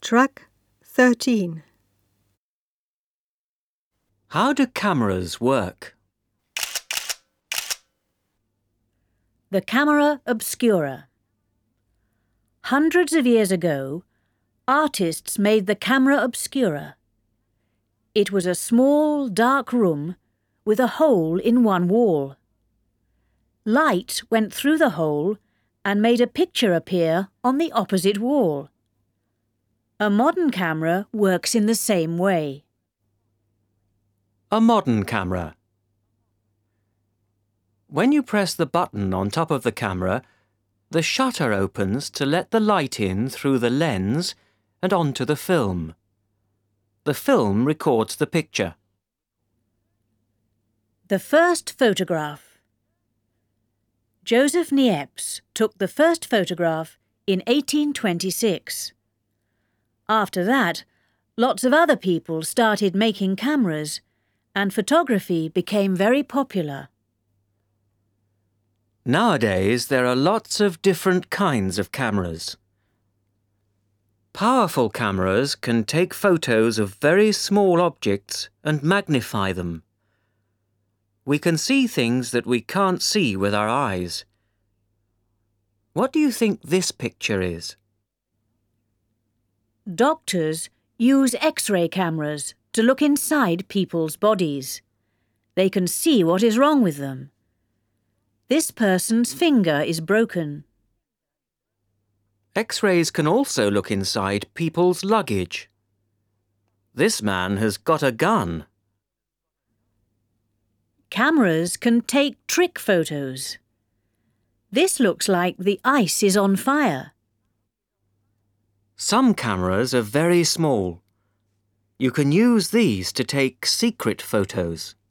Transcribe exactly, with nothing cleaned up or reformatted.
Track thirteen. How do cameras work? The camera obscura. Hundreds of years ago, artists made the camera obscura. It was a small, dark room with a hole in one wall. Light went through the hole and made a picture appear on the opposite wall. A modern camera works in the same way. A modern camera. When you press the button on top of the camera, the shutter opens to let the light in through the lens and onto the film. The film records the picture. The first photograph. Joseph Niepce took the first photograph in eighteen twenty-six. After that, lots of other people started making cameras, and photography became very popular. Nowadays, there are lots of different kinds of cameras. Powerful cameras can take photos of very small objects and magnify them. We can see things that we can't see with our eyes. What do you think this picture is? Doctors use X-ray cameras to look inside people's bodies. They can see what is wrong with them. This person's finger is broken. X-rays can also look inside people's luggage. This man has got a gun. Cameras can take trick photos. This looks like the ice is on fire. Some cameras are very small. You can use these to take secret photos.